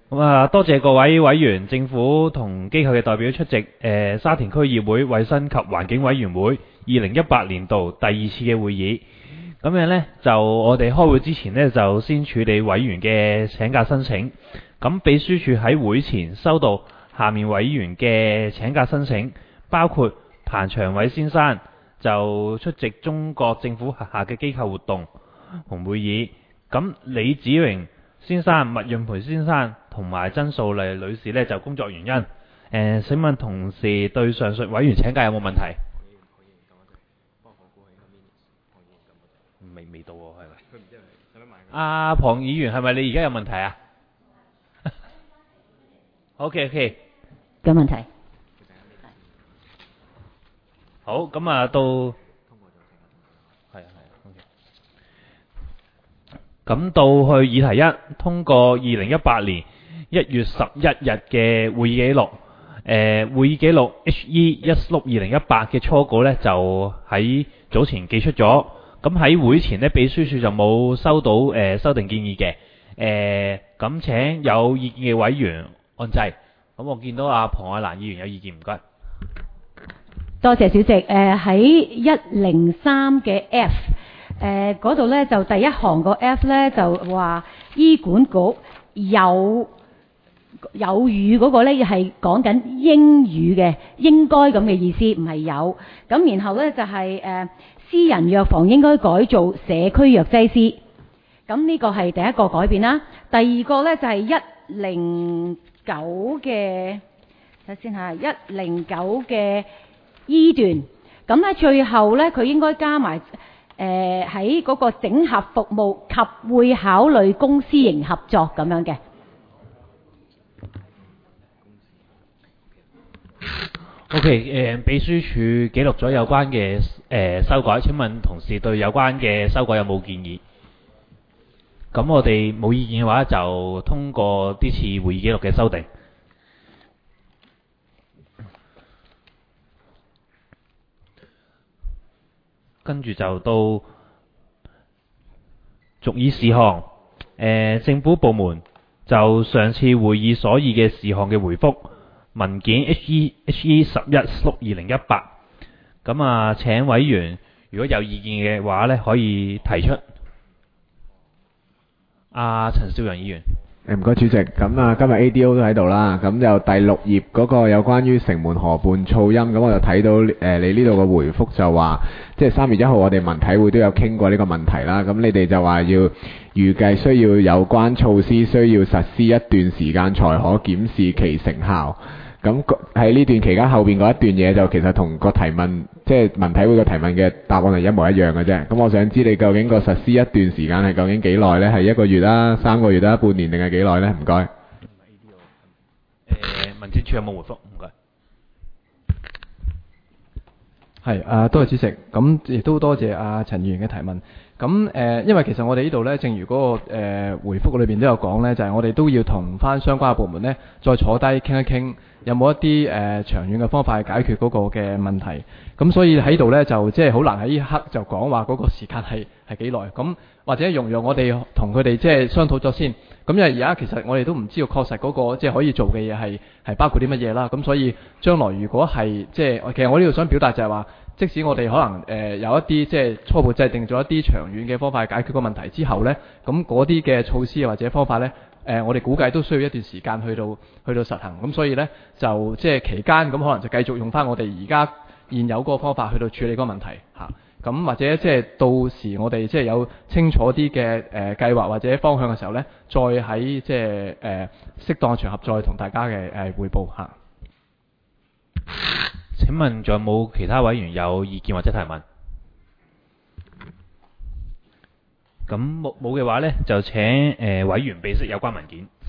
多謝各位委員、政府同機構嘅代表出席沙田區議會衛生及環境委員會2018年度第2次嘅會議。咁樣呢，就我哋開會之前呢，就先處理委員嘅請假申請。咁秘書處喺會前收到下面委員嘅請假申請，包括彭長偉先生就出席中國政府轄下嘅機構活動同會議。咁李子榮先生、麥潤培先生同埋曾素麗女士呢，就工作原因。請問同事對上述委員請假有冇問題？未到喎，係咪？阿龐議員係咪你而家有問題啊？OK， 有問題。 好，咁啊到係咁到去議題一，通過2018年1月11日嘅會議記錄。會議記錄 HE162018 嘅初稿呢，就喺早前寄出咗。咁喺會前呢，秘書處就冇收到修訂建議嘅。咁請有意見嘅委員按掣。咁我見到阿龐愛蘭議員有意見，唔該。 多謝小席。喺103嘅 F 嗰度呢，就第一行個 F 呢，就話醫管局有語嗰個呢，係講緊應語嘅，應該咁嘅意思，唔係有。咁然後呢，就係私人藥房應該改做社區藥劑師。咁呢個係第一個改變啦。第二個呢，就係109嘅，睇先下109嘅 E 段。咁呢最後呢，佢應該加埋喺嗰個整合服務及會考慮公私營合作咁樣嘅。 OK， 秘書處記錄咗有關嘅修改，請問同事對有關嘅修改有冇建議？咁我哋冇意見嘅話，就通過呢次會議記錄嘅修訂。跟住就到續議事項，政府部門就上次會議所議嘅事項嘅回覆。文件 HE11/2018， 咁啊，請委員如果有意見嘅話呢，可以提出。陳少陽議員。 唔該主席，咁啊今日 ADO 都喺度啦，咁就第6頁嗰個有關於城門河畔噪音，咁我就睇到你呢度嘅回覆就話，即係3月1號我哋文體會都有傾過呢個問題啦，咁你哋就話要預計需要有關措施需要實施一段時間才可檢視其成效。咁喺呢段期間後邊嗰一段嘢就其實同個提問，即係文體會個提問嘅答案係一模一樣嘅啫。咁我想知你究竟個實施一段時間係究竟幾耐呢？係1個月啦、3個月啦、半年定係幾耐呢？唔該。 民政處有冇回覆？唔該。 係多謝主席，咁亦都多謝阿陳議員嘅提問。咁因為其實我哋呢度呢，正如嗰個回覆裏邊都有講呢，就係我哋都要同翻相關嘅部門呢，再坐低傾一傾，有冇一啲長遠嘅方法去解決嗰個嘅問題。咁所以喺度呢，就即係好難喺呢一刻就講話嗰個時間係幾耐。咁或者容讓我哋同佢哋即係商討咗先。咁因為而家其實我哋都唔知道確實嗰個即係可以做嘅嘢係包括啲乜嘢啦。咁所以將來如果係即係其實我呢度想表達就係話，即使我哋可能有一啲即係初步制定咗一啲長遠嘅方法去解決個問題之後呢，咁嗰啲嘅措施或者方法呢，我哋估計都需要一段時間去到實行。咁所以呢，就即係期間咁可能就繼續用翻我哋而家現有嗰個方法去到處理嗰個問題嚇。咁或者即係到時我哋即係有清楚啲嘅計劃或者方向嘅時候呢，再喺即係適當場合再同大家嘅匯報嚇。 請問仲有冇其他委員有意見或者提問？咁冇嘅話呢，就請委員備悉有關文件。